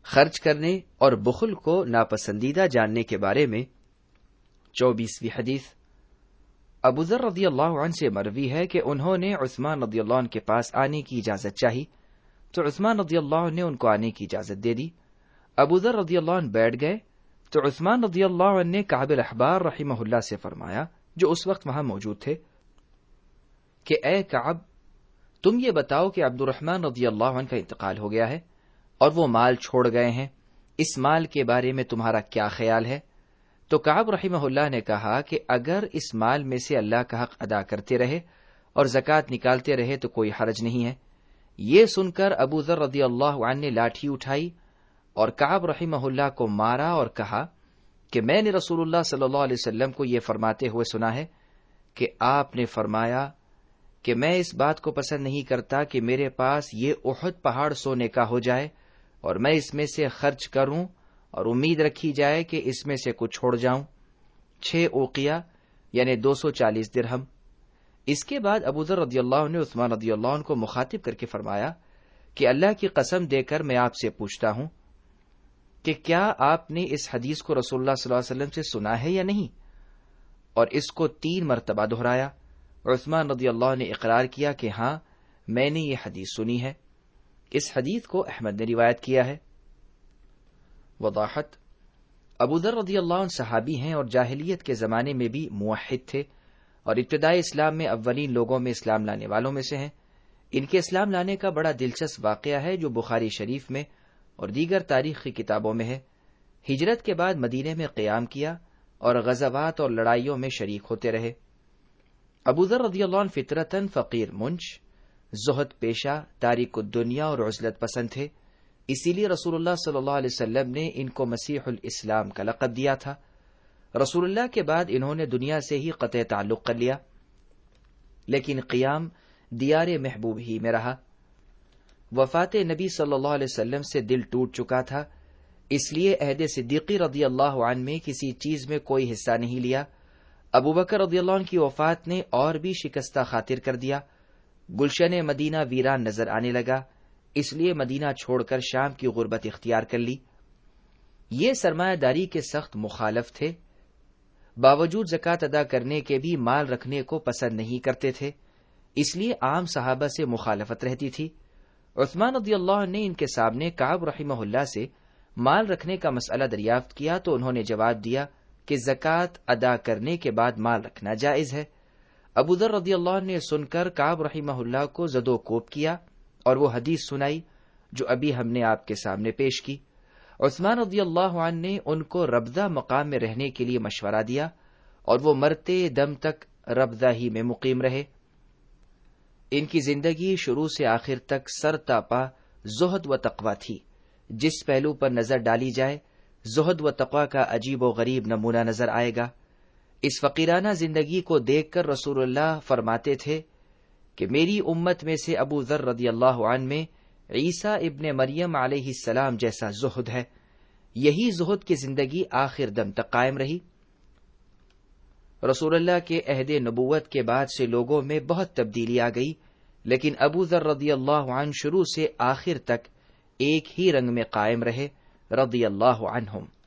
خرچ کرنے اور بخل کو ناپسندیدہ جاننے کے بارے میں 24ویں حدیث ابو ذر رضی اللہ عنہ سے مروی ہے کہ انہوں نے عثمان رضی اللہ عنہ کے پاس آنے کی اجازت چاہی تو عثمان رضی اللہ عنہ نے ان کو آنے کی اجازت دے دی۔ ابو ذر رضی اللہ عنہ بیٹھ گئے تو عثمان رضی اللہ عنہ نے کعب الاحبار رحمہ اللہ سے فرمایا، جو اس وقت وہاں موجود تھے، کہ اے کعب، تم یہ بتاؤ کہ عبد الرحمن رضی اللہ عنہ کا انتقال ہو گیا ہے اور وہ مال چھوڑ گئے ہیں، اس مال کے بارے میں تمہارا کیا خیال ہے؟ تو کعب رحمہ اللہ نے کہا کہ اگر اس مال میں سے اللہ کا حق ادا کرتے رہے اور زکوٰۃ نکالتے رہے تو کوئی حرج نہیں ہے۔ یہ سن کر ابو ذر رضی اللہ عنہ نے لاٹھی اٹھائی اور کعب رحمہ اللہ کو مارا اور کہا کہ میں نے رسول اللہ صلی اللہ علیہ وسلم کو یہ فرماتے ہوئے سنا ہے کہ آپ نے فرمایا کہ میں اس بات کو پسند نہیں کرتا کہ میرے پاس یہ احد پہاڑ سونے کا ہو جائے اور میں اس میں سے خرچ کروں اور امید رکھی جائے کہ اس میں سے کچھ چھوڑ جاؤں، 6 اوقیہ یعنی 240 درہم۔ اس کے بعد ابو ذر رضی اللہ عنہ نے عثمان رضی اللہ عنہ کو مخاطب کر کے فرمایا کہ اللہ کی قسم دے کر میں آپ سے پوچھتا ہوں کہ کیا آپ نے اس حدیث کو رسول اللہ صلی اللہ علیہ وسلم سے سنا ہے یا نہیں؟ اور اس کو 3 مرتبہ دہرایا۔ عثمان رضی اللہ عنہ نے اقرار کیا کہ ہاں، میں نے یہ حدیث سنی ہے۔ اس حدیث کو احمد نے روایت کیا ہے۔ وضاحت: ابو ذر رضی اللہ عنہ صحابی ہیں اور جاہلیت کے زمانے میں بھی موحد تھے اور ابتدائی اسلام میں اولین لوگوں میں اسلام لانے والوں میں سے ہیں۔ ان کے اسلام لانے کا بڑا دلچسپ واقعہ ہے جو بخاری شریف میں اور دیگر تاریخی کتابوں میں ہے۔ ہجرت کے بعد مدینے میں قیام کیا اور غزوات اور لڑائیوں میں شریک ہوتے رہے۔ ابو ذر رضی اللہ عنہ فطرتاً فقیر منش، زہد پیشہ، تارک الدنیا اور عزلت پسند تھے، اسی لیے رسول اللہ صلی اللہ علیہ وسلم نے ان کو مسیح الاسلام کا لقب دیا تھا۔ رسول اللہ کے بعد انہوں نے دنیا سے ہی قطع تعلق کر لیا، لیکن قیام دیار محبوب ہی میں رہا۔ وفات نبی صلی اللہ علیہ وسلم سے دل ٹوٹ چکا تھا، اس لیے عہد صدیقی رضی اللہ عنہ میں کسی چیز میں کوئی حصہ نہیں لیا۔ ابو بکر رضی اللہ عنہ کی وفات نے اور بھی شکستہ خاطر کر دیا۔ گلشن مدینہ ویران نظر آنے لگا، اس لیے مدینہ چھوڑ کر شام کی غربت اختیار کر لی۔ یہ سرمایہ داری کے سخت مخالف تھے، باوجود زکوٰۃ ادا کرنے کے بھی مال رکھنے کو پسند نہیں کرتے تھے، اس لیے عام صحابہ سے مخالفت رہتی تھی۔ عثمان رضی اللہ عنہ نے ان کے سامنے کعب رحمہ اللہ سے مال رکھنے کا مسئلہ دریافت کیا تو انہوں نے جواب دیا کہ زکوٰۃ ادا کرنے کے بعد مال رکھنا جائز ہے۔ ابو ذر رضی اللہ عنہ نے سن کر کعب رحمہ اللہ کو زد و کوب کیا اور وہ حدیث سنائی جو ابھی ہم نے آپ کے سامنے پیش کی۔ عثمان رضی اللہ عنہ نے ان کو ربضہ مقام میں رہنے کے لیے مشورہ دیا اور وہ مرتے دم تک ربضہ ہی میں مقیم رہے۔ ان کی زندگی شروع سے آخر تک سر تاپا زہد و تقوی تھی۔ جس پہلو پر نظر ڈالی جائے زہد و تقوی کا عجیب و غریب نمونہ نظر آئے گا۔ اس فقیرانہ زندگی کو دیکھ کر رسول اللہ فرماتے تھے کہ میری امت میں سے ابو ذر رضی اللہ عنہ میں عیسیٰ ابن مریم علیہ السلام جیسا زہد ہے۔ یہی زہد کی زندگی آخر دم تک قائم رہی۔ رسول اللہ کے عہد نبوت کے بعد سے لوگوں میں بہت تبدیلی آ گئی، لیکن ابو ذر رضی اللہ عنہ شروع سے آخر تک ایک ہی رنگ میں قائم رہے رضی اللہ عنہم۔